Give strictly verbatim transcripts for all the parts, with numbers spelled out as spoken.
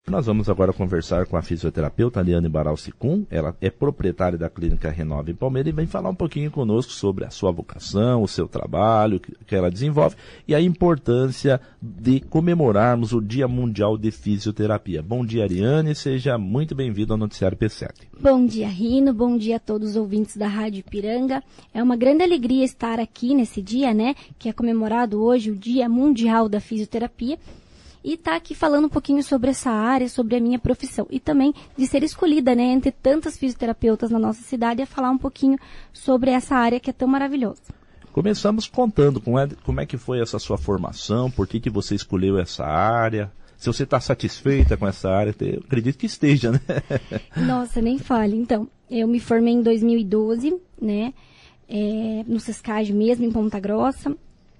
Nós vamos agora conversar com a fisioterapeuta Liane Baralcicum. Ela é proprietária da Clínica Renove em Palmeira e vem falar um pouquinho conosco sobre a sua vocação, o seu trabalho que, que ela desenvolve e a importância de comemorarmos o Dia Mundial de Fisioterapia. Bom dia, Liane, seja muito bem-vindo ao Noticiário P sete. Bom dia, Rino, bom dia a todos os ouvintes da Rádio Ipiranga. É uma grande alegria estar aqui nesse dia, né, que é comemorado hoje o Dia Mundial da Fisioterapia. E estar tá aqui falando um pouquinho sobre essa área, sobre a minha profissão. E também de ser escolhida, né, entre tantas fisioterapeutas na nossa cidade, a falar um pouquinho sobre essa área que é tão maravilhosa. Começamos contando como é, como é que foi essa sua formação, por que, que você escolheu essa área. Se você está satisfeita com essa área, eu acredito que esteja, né? Nossa, nem fale. Então, eu me formei em dois mil e doze, né, é, no SESCAD mesmo, em Ponta Grossa.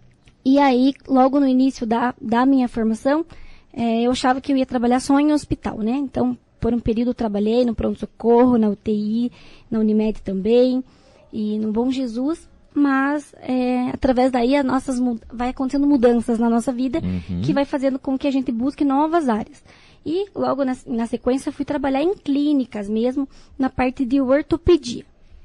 E aí, logo no início da, da minha formação, é, eu achava que eu ia trabalhar só em hospital, né? Então, por um período eu trabalhei no pronto-socorro, na U T I, na Unimed também, e no Bom Jesus, mas é, através daí as nossas, vai acontecendo mudanças na nossa vida, uhum. que vai fazendo com que a gente busque novas áreas. E logo na, na sequência eu fui trabalhar em clínicas mesmo, na parte de ortopedia.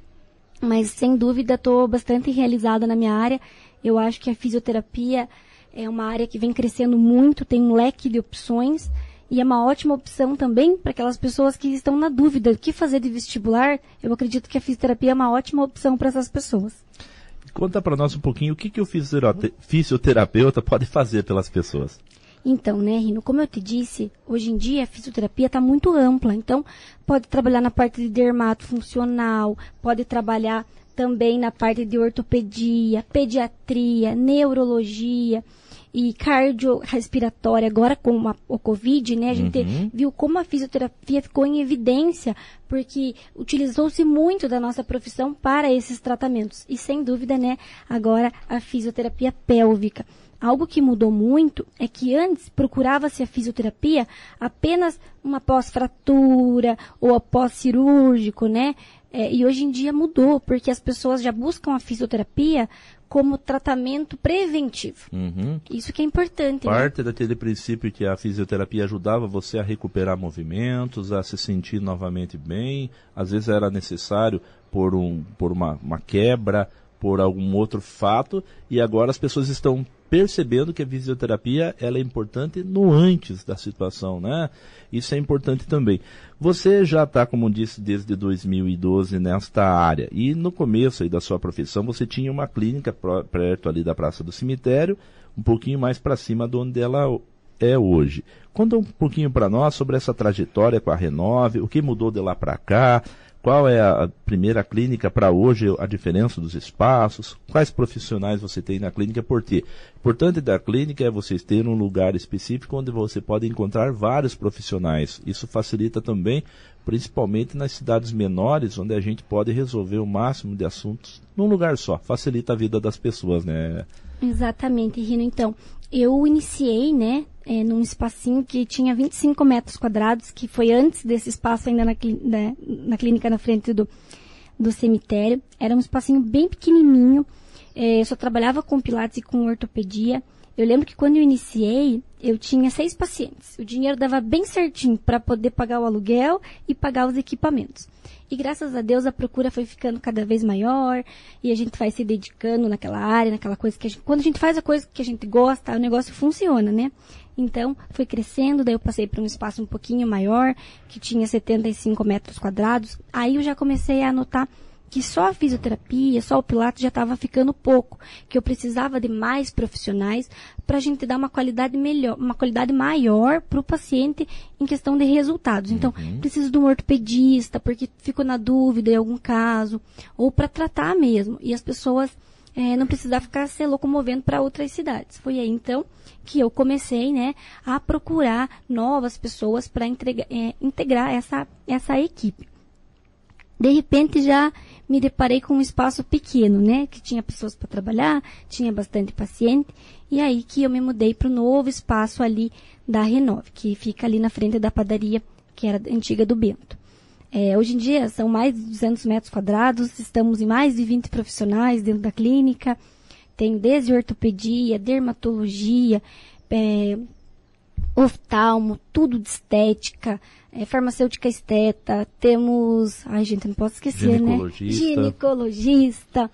Mas, sem dúvida, estou bastante realizada na minha área. Eu acho que a fisioterapia é uma área que vem crescendo muito, tem um leque de opções e é uma ótima opção também para aquelas pessoas que estão na dúvida do que fazer de vestibular. Eu acredito que a fisioterapia é uma ótima opção para essas pessoas. Conta para nós um pouquinho o que, que o fisioterapeuta pode fazer pelas pessoas. Então, né, Rino, como eu te disse, hoje em dia a fisioterapia está muito ampla. Então, pode trabalhar na parte de dermato funcional, pode trabalhar também na parte de ortopedia, pediatria, neurologia e cardiorrespiratória. Agora com a, o Covid, né, a gente uhum. viu como a fisioterapia ficou em evidência, porque utilizou-se muito da nossa profissão para esses tratamentos. E sem dúvida, né, agora a fisioterapia pélvica. Algo que mudou muito é que antes procurava-se a fisioterapia apenas uma pós-fratura ou após cirúrgico, né? É, e hoje em dia mudou, porque as pessoas já buscam a fisioterapia como tratamento preventivo. Uhum. Isso que é importante. Parte né? daquele princípio que a fisioterapia ajudava você a recuperar movimentos, a se sentir novamente bem. Às vezes era necessário por, um, por uma, uma quebra, por algum outro fato, e agora as pessoas estão percebendo que a fisioterapia ela é importante no antes da situação, né? Isso é importante também. Você já está, como disse, desde dois mil e doze nesta área, e no começo aí da sua profissão você tinha uma clínica perto ali da Praça do Cemitério, um pouquinho mais para cima de onde ela é hoje. Conta um pouquinho para nós sobre essa trajetória com a Renove, o que mudou de lá para cá, qual é a primeira clínica para hoje, a diferença dos espaços, quais profissionais você tem na clínica, por quê? O importante da clínica é vocês terem um lugar específico onde você pode encontrar vários profissionais. Isso facilita também, principalmente nas cidades menores, onde a gente pode resolver o máximo de assuntos num lugar só. Facilita a vida das pessoas, né? Exatamente, Rino. Então, eu iniciei, né, é, num espacinho que tinha vinte e cinco metros quadrados, que foi antes desse espaço ainda na, na, na clínica na frente do, do cemitério. Era um espacinho bem pequenininho, é, eu só trabalhava com pilates e com ortopedia. Eu lembro que quando eu iniciei, eu tinha seis pacientes. O dinheiro dava bem certinho para poder pagar o aluguel e pagar os equipamentos. E graças a Deus a procura foi ficando cada vez maior e a gente vai se dedicando naquela área, naquela coisa que a gente... Quando a gente faz a coisa que a gente gosta, o negócio funciona, né? Então, foi crescendo, daí eu passei para um espaço um pouquinho maior, que tinha setenta e cinco metros quadrados. Aí eu já comecei a notar que só a fisioterapia, só o pilates já estava ficando pouco, que eu precisava de mais profissionais para a gente dar uma qualidade melhor, uma qualidade maior para o paciente em questão de resultados. Então, uhum. preciso de um ortopedista, porque fico na dúvida em algum caso, ou para tratar mesmo. E as pessoas é, não precisavam ficar se locomovendo para outras cidades. Foi aí, então, que eu comecei, né, a procurar novas pessoas para é, integrar essa, essa equipe. De repente, já me deparei com um espaço pequeno, né? Que tinha pessoas para trabalhar, tinha bastante paciente. E aí que eu me mudei para o novo espaço ali da Renove, que fica ali na frente da padaria, que era antiga do Bento. É, hoje em dia são mais de duzentos metros quadrados, estamos em mais de vinte profissionais dentro da clínica. Tem desde ortopedia, dermatologia, é, oftalmo, tudo de estética, é, farmacêutica esteta, temos, ai gente, não posso esquecer, ginecologista. né? Ginecologista.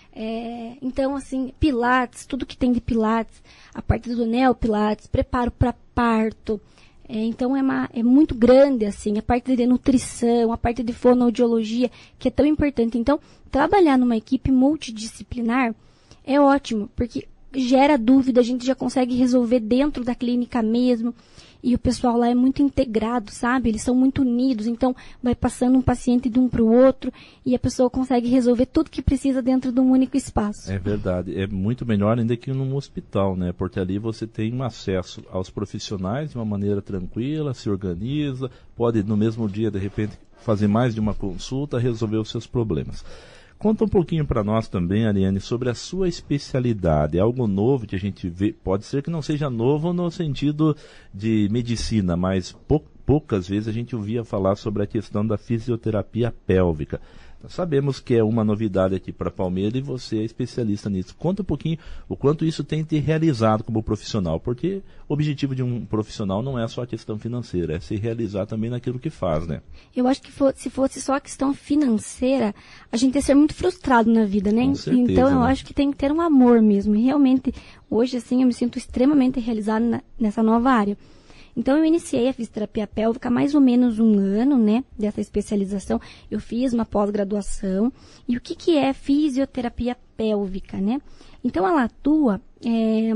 É, então, assim, pilates, tudo que tem de pilates, a parte do neopilates, preparo para parto. É, então, é, uma, é muito grande, assim, a parte de nutrição, a parte de fonoaudiologia, que é tão importante. Então, trabalhar numa equipe multidisciplinar é ótimo, porque gera dúvida, a gente já consegue resolver dentro da clínica mesmo. E o pessoal lá é muito integrado, sabe? Eles são muito unidos, então vai passando um paciente de um para o outro e a pessoa consegue resolver tudo que precisa dentro de um único espaço. É verdade, é muito melhor ainda que num hospital, né? Porque ali você tem um acesso aos profissionais de uma maneira tranquila, se organiza, pode no mesmo dia, de repente, fazer mais de uma consulta, resolver os seus problemas. Conta um pouquinho para nós também, Ariane, sobre a sua especialidade. É algo novo que a gente vê, pode ser que não seja novo no sentido de medicina, mas pou, poucas vezes a gente ouvia falar sobre a questão da fisioterapia pélvica. Nós sabemos que é uma novidade aqui para Palmeira e você é especialista nisso. Conta um pouquinho o quanto isso tem te realizado como profissional, porque o objetivo de um profissional não é só a questão financeira, é se realizar também naquilo que faz, né? Eu acho que for, se fosse só a questão financeira, a gente ia ser muito frustrado na vida, né? Com certeza, então eu né? acho que tem que ter um amor mesmo. E realmente, hoje, assim, eu me sinto extremamente realizada na, nessa nova área. Então, eu iniciei a fisioterapia pélvica há mais ou menos um ano, né, dessa especialização. Eu fiz uma pós-graduação. E o que, que é fisioterapia pélvica, né? Então, ela atua é,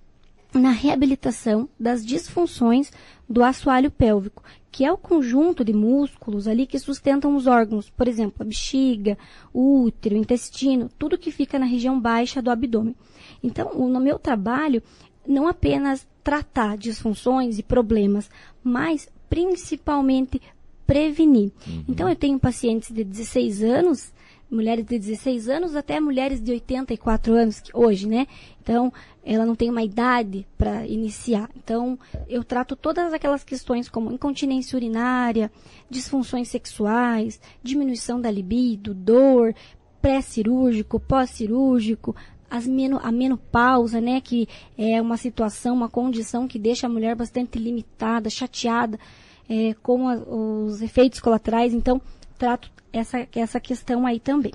na reabilitação das disfunções do assoalho pélvico, que é o conjunto de músculos ali que sustentam os órgãos. Por exemplo, a bexiga, o útero, o intestino, tudo que fica na região baixa do abdômen. Então, no meu trabalho, não apenas tratar disfunções e problemas, mas principalmente prevenir. Uhum. Então, eu tenho pacientes de dezesseis anos, mulheres de dezesseis anos até mulheres de oitenta e quatro anos hoje, né? Então, ela não tem uma idade para iniciar. Então, eu trato todas aquelas questões como incontinência urinária, disfunções sexuais, diminuição da libido, dor, pré-cirúrgico, pós-cirúrgico, As meno, a menopausa, né, que é uma situação, uma condição que deixa a mulher bastante limitada, chateada, é, com a, os efeitos colaterais. Então, trato essa, essa questão aí também.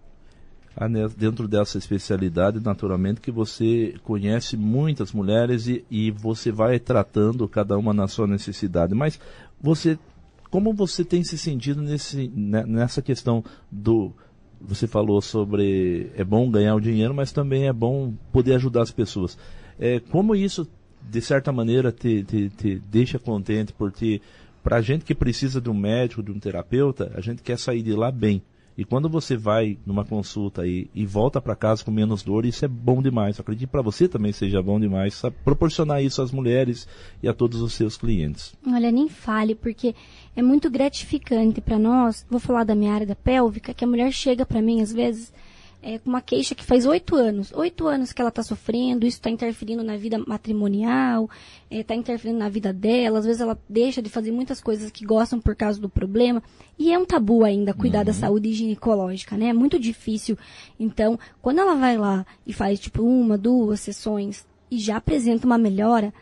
Ah, né, dentro dessa especialidade, naturalmente, que você conhece muitas mulheres e, e você vai tratando cada uma na sua necessidade. Mas você, como você tem se sentido nesse, nessa questão do... Você falou sobre é bom ganhar o dinheiro, mas também é bom poder ajudar as pessoas. É, como isso, de certa maneira, te, te, te deixa contente? Porque para a gente que precisa de um médico, de um terapeuta, a gente quer sair de lá bem. E quando você vai numa consulta e, e volta para casa com menos dor, isso é bom demais. Eu acredito que para você também seja bom demais, sabe? Proporcionar isso às mulheres e a todos os seus clientes. Olha, nem fale, porque é muito gratificante para nós. Vou falar da minha área da pélvica, que a mulher chega para mim, às vezes, é, com uma queixa que faz oito anos. Oito anos que ela está sofrendo, isso está interferindo na vida matrimonial, está é, interferindo na vida dela. Às vezes ela deixa de fazer muitas coisas que gostam por causa do problema. E é um tabu ainda cuidar uhum. da saúde ginecológica, né? É muito difícil. Então, quando ela vai lá e faz tipo uma, duas sessões e já apresenta uma melhora,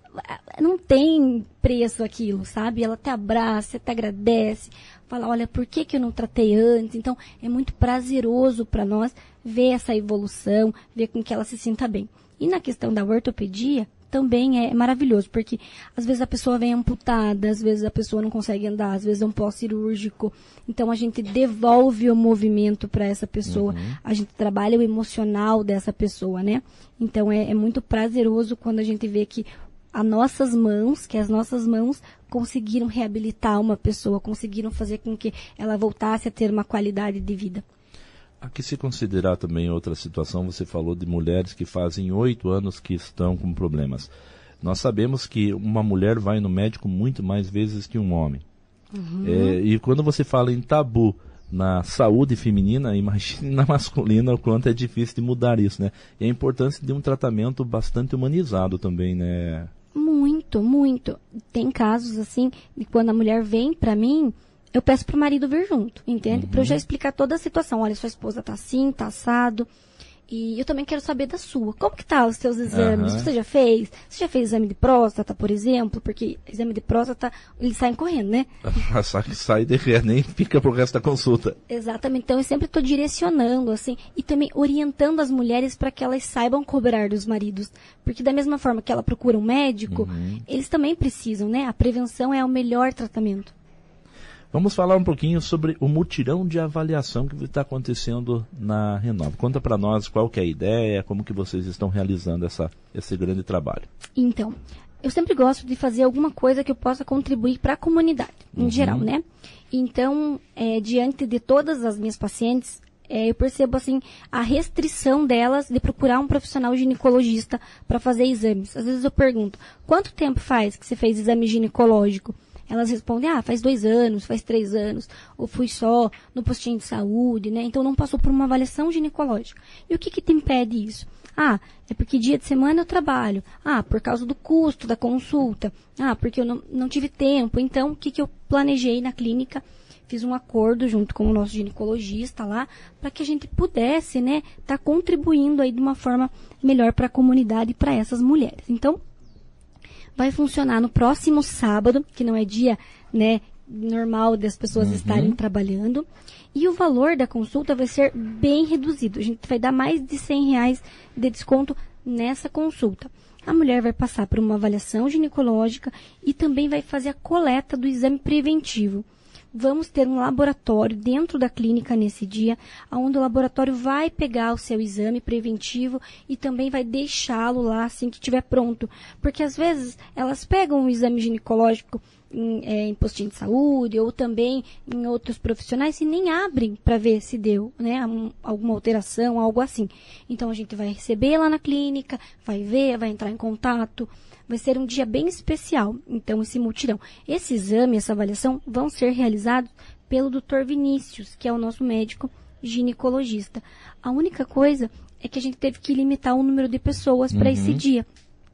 não tem preço aquilo, sabe? Ela te abraça, te agradece, fala, olha, por que que eu não tratei antes? Então, é muito prazeroso para nós ver essa evolução, ver com que ela se sinta bem. E na questão da ortopedia, também é maravilhoso, porque às vezes a pessoa vem amputada, às vezes a pessoa não consegue andar, às vezes é um pós-cirúrgico. Então, a gente devolve o movimento para essa pessoa, uhum. a gente trabalha o emocional dessa pessoa, né? Então, é, é muito prazeroso quando a gente vê que as nossas mãos, que as nossas mãos conseguiram reabilitar uma pessoa, conseguiram fazer com que ela voltasse a ter uma qualidade de vida. Aqui se considerar também outra situação, você falou de mulheres que fazem oito anos que estão com problemas. Nós sabemos que uma mulher vai no médico muito mais vezes que um homem. Uhum. É, e quando você fala em tabu na saúde feminina, imagine na masculina o quanto é difícil de mudar isso, né? E a importância de um tratamento bastante humanizado também, né? Muito, muito. Tem casos assim, de quando a mulher vem pra mim, eu peço pro marido vir junto, entende? Uhum. Pra eu já explicar toda a situação. Olha, sua esposa tá assim, tá assado. E eu também quero saber da sua. Como que tá os seus exames? Uhum. Você já fez? Você já fez exame de próstata, por exemplo? Porque exame de próstata, eles saem correndo, né? Sai, sai de ré, nem fica pro resto da consulta. Exatamente. Então, eu sempre estou direcionando, assim, e também orientando as mulheres para que elas saibam cobrar dos maridos. Porque da mesma forma que ela procura um médico, uhum. eles também precisam, né? A prevenção é o melhor tratamento. Vamos falar um pouquinho sobre o mutirão de avaliação que está acontecendo na Renove. Conta para nós qual que é a ideia, como que vocês estão realizando essa, esse grande trabalho. Então, eu sempre gosto de fazer alguma coisa que eu possa contribuir para a comunidade, em uhum. geral, né? Então, é, diante de todas as minhas pacientes, é, eu percebo, assim, a restrição delas de procurar um profissional ginecologista para fazer exames. Às vezes eu pergunto, quanto tempo faz que você fez exame ginecológico? Elas respondem, ah, faz dois anos, faz três anos, ou fui só no postinho de saúde, né? Então não passou por uma avaliação ginecológica. E o que que te impede isso? Ah, é porque dia de semana eu trabalho. Ah, por causa do custo da consulta. Ah, porque eu não, não tive tempo. Então, o que que eu planejei na clínica? Fiz um acordo junto com o nosso ginecologista lá, para que a gente pudesse, né, tá contribuindo aí de uma forma melhor para a comunidade e para essas mulheres. Então, vai funcionar no próximo sábado, que não é dia, né, normal das pessoas uhum. estarem trabalhando. E o valor da consulta vai ser bem reduzido. A gente vai dar mais de cem reais de desconto nessa consulta. A mulher vai passar por uma avaliação ginecológica e também vai fazer a coleta do exame preventivo. Vamos ter um laboratório dentro da clínica nesse dia, onde o laboratório vai pegar o seu exame preventivo e também vai deixá-lo lá assim que estiver pronto. Porque às vezes elas pegam o exame ginecológico em, é, em postinho de saúde ou também em outros profissionais e nem abrem para ver se deu, né, um, alguma alteração, algo assim. Então a gente vai receber lá na clínica, vai ver, vai entrar em contato. Vai ser um dia bem especial, então, esse mutirão. Esse exame, essa avaliação, vão ser realizados pelo doutor Vinícius, que é o nosso médico ginecologista. A única coisa é que a gente teve que limitar o número de pessoas para uhum. esse dia,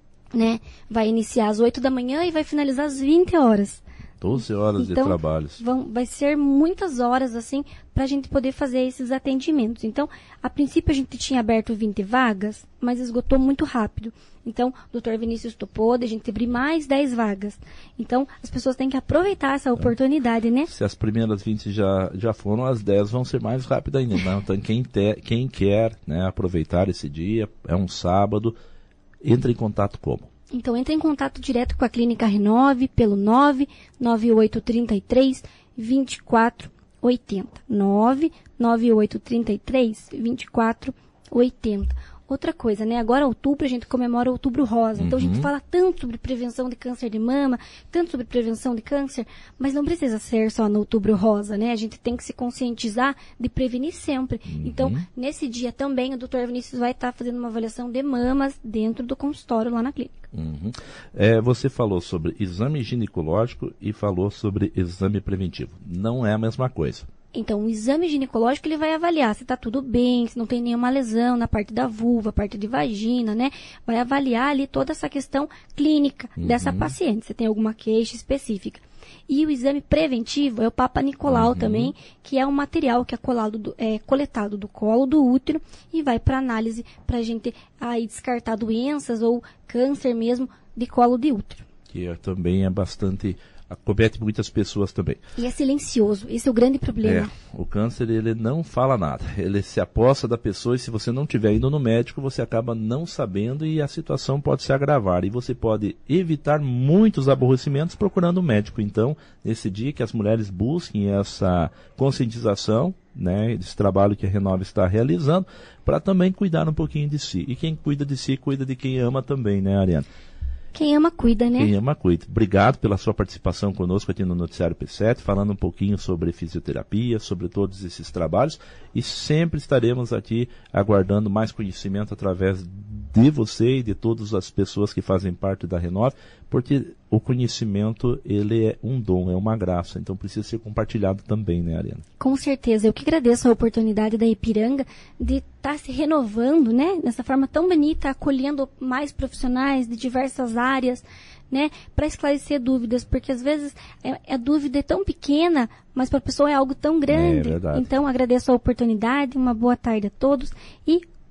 né? Vai iniciar às oito da manhã e vai finalizar às vinte horas. doze horas então, de trabalhos. Vão, vai ser muitas horas, assim, para a gente poder fazer esses atendimentos. Então, a princípio a gente tinha aberto vinte vagas, mas esgotou muito rápido. Então, o doutor Vinícius topou de a gente abrir mais dez vagas. Então, as pessoas têm que aproveitar essa oportunidade, né? Se as primeiras vinte já, já foram, as dez vão ser mais rápidas ainda. Né? Então, quem, te, quem quer, né, aproveitar esse dia, é um sábado, entre em contato como? Então, entre em contato direto com a Clínica Renove pelo nove nove oito três três, dois quatro oito zero. nove nove oito três três, dois quatro oito zero. Outra coisa, né? Agora, outubro, a gente comemora o Outubro Rosa. Então, uhum. a gente fala tanto sobre prevenção de câncer de mama, tanto sobre prevenção de câncer, mas não precisa ser só no Outubro Rosa, né? A gente tem que se conscientizar de prevenir sempre. Uhum. Então, nesse dia também, o doutor Vinícius vai estar fazendo uma avaliação de mamas dentro do consultório lá na clínica. Uhum. É, você falou sobre exame ginecológico e falou sobre exame preventivo. Não é a mesma coisa. Então, o exame ginecológico, ele vai avaliar se está tudo bem, se não tem nenhuma lesão na parte da vulva, parte de vagina, né? Vai avaliar ali toda essa questão clínica uhum. dessa paciente, se tem alguma queixa específica. E o exame preventivo é o Papa Nicolau uhum. também, que é um material que é, colado do, é coletado do colo do útero e vai para análise para a gente aí descartar doenças ou câncer mesmo de colo de útero. Que é, também é bastante... acomete muitas pessoas também. E é silencioso, esse é o grande problema. É, o câncer, ele não fala nada, ele se aposta da pessoa e se você não estiver indo no médico, você acaba não sabendo e a situação pode se agravar. E você pode evitar muitos aborrecimentos procurando um médico. Então, nesse dia que as mulheres busquem essa conscientização, né, desse trabalho que a Renove está realizando, para também cuidar um pouquinho de si. E quem cuida de si, cuida de quem ama também, né, Ariana? Quem ama, cuida, né? Quem ama, cuida. Obrigado pela sua participação conosco aqui no Noticiário P sete, falando um pouquinho sobre fisioterapia, sobre todos esses trabalhos. E sempre estaremos aqui aguardando mais conhecimento através de você e de todas as pessoas que fazem parte da Renove, porque o conhecimento, ele é um dom, é uma graça, então precisa ser compartilhado também, né, Ariana? Com certeza. Eu que agradeço a oportunidade da Ipiranga de estar tá se renovando, né, dessa forma tão bonita, acolhendo mais profissionais de diversas áreas, né, para esclarecer dúvidas, porque às vezes é, a dúvida é tão pequena, mas para a pessoa é algo tão grande. É verdade. Então, agradeço a oportunidade, uma boa tarde a todos e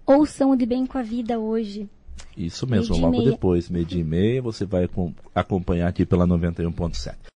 ouçam o De Bem com a Vida hoje. Isso mesmo, Meio-dia e logo meia. depois, meio-dia e meia, você vai acompanhar aqui pela noventa e um ponto sete.